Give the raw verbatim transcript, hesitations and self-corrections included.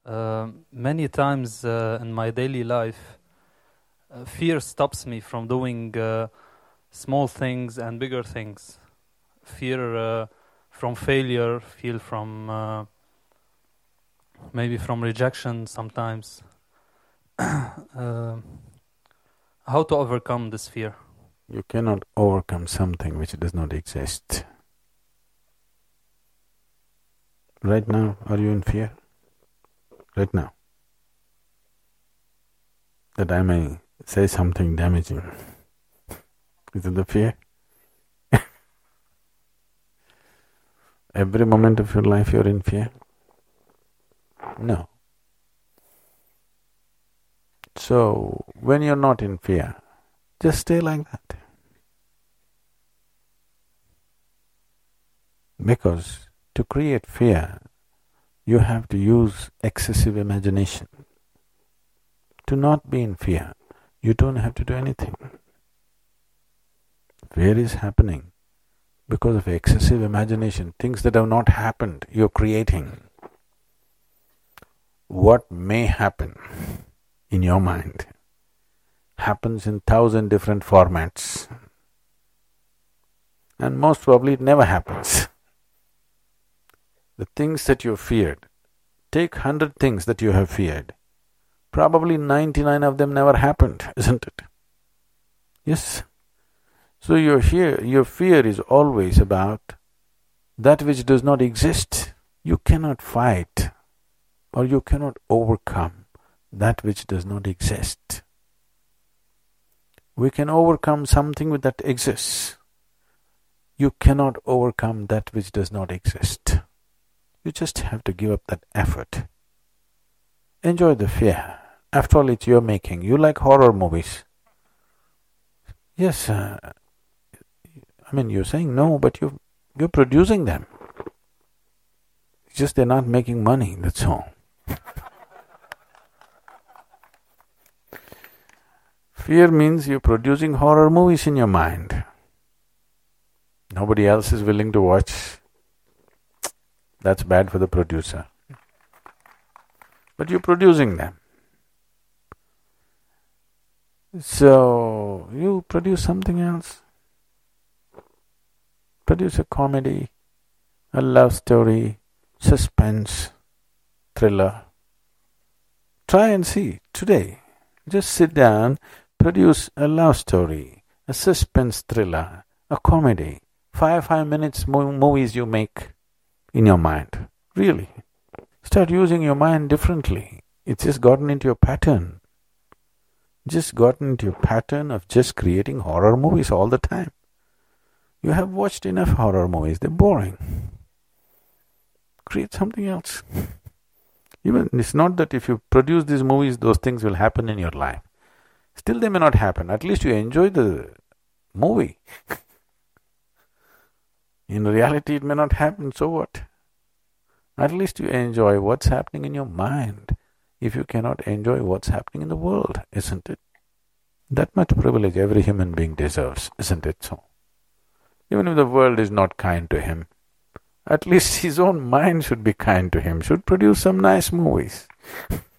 Uh, many times uh, in my daily life, uh, fear stops me from doing uh, small things and bigger things. Fear uh, from failure, fear from uh, maybe from rejection sometimes. uh, how to overcome this fear? You cannot overcome something which does not exist. Right now, are you in fear? Right now. That I may say something damaging. Is it the fear? Every moment of your life you're in fear? No. So, when you're not in fear, just stay like that. Because to create fear, you have to use excessive imagination. To not be in fear, you don't have to do anything. Fear is happening because of excessive imagination, things that have not happened, you're creating. What may happen in your mind happens in thousand different formats, and most probably it never happens. The things that you feared, take hundred things that you have feared, probably ninety-nine of them never happened, isn't it? Yes. So your fear, your fear is always about that which does not exist. You cannot fight or you cannot overcome that which does not exist. We can overcome something that exists. You cannot overcome that which does not exist. You just have to give up that effort. Enjoy the fear. After all, it's your making. You like horror movies. Yes, uh, I mean, you're saying no, but you're, you're producing them. It's just they're not making money, that's all. Fear means you're producing horror movies in your mind. Nobody else is willing to watch. That's bad for the producer. But you're producing them. So, you produce something else. Produce a comedy, a love story, suspense, thriller. Try and see today. Just sit down, produce a love story, a suspense thriller, a comedy. Five, five minutes mo- movies you make in your mind. Really. Start using your mind differently. It's just gotten into your pattern. Just gotten into your pattern of just creating horror movies all the time. You have watched enough horror movies, they're boring. Create something else. Even it's not that if you produce these movies, those things will happen in your life. Still they may not happen. At least you enjoy the movie. In reality it may not happen, so what? At least you enjoy what's happening in your mind, if you cannot enjoy what's happening in the world, isn't it? That much privilege every human being deserves, isn't it so? Even if the world is not kind to him, at least his own mind should be kind to him, should produce some nice movies.